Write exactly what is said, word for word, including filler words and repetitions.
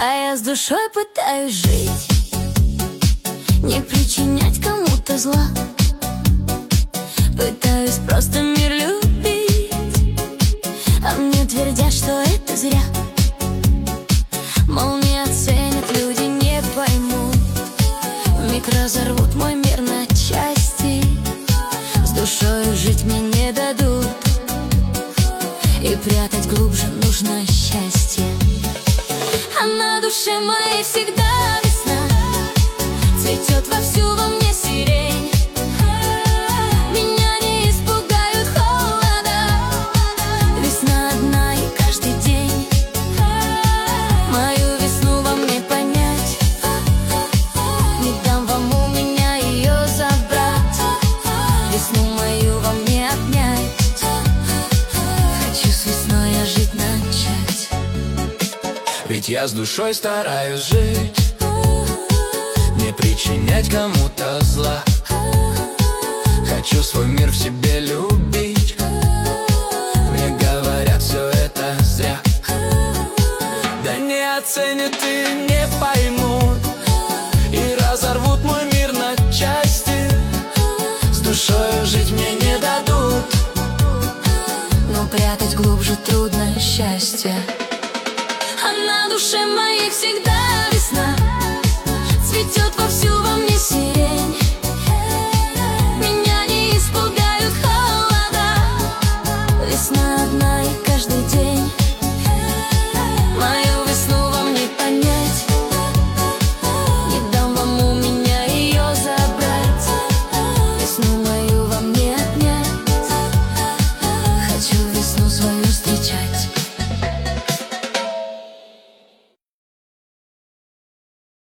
А я с душой пытаюсь жить, не причинять кому-то зла. Пытаюсь просто мир любить, а мне твердят, что это зря. Мол, не оценят, люди не поймут, вмиг разорвут мой мир на части. С душою жить мне не дадут, и прятать глубже нужно счастье. А на душе моей всегда весна, цветет вовсю во мне сирень. Меня не испугают холода, весна одна и каждый день. Мою весну во мне понять, не дам вам у меня ее забрать. Весну мою во мне обнять, хочу с весной я жить начать. Ведь я с душой стараюсь жить, не причинять кому-то зла. Хочу свой мир в себе любить, мне говорят, все это зря. Да не оценят и не поймут, и разорвут мой мир на части. С душою жить мне не дадут, но прятать глубже трудно счастье. А на душе моей всегда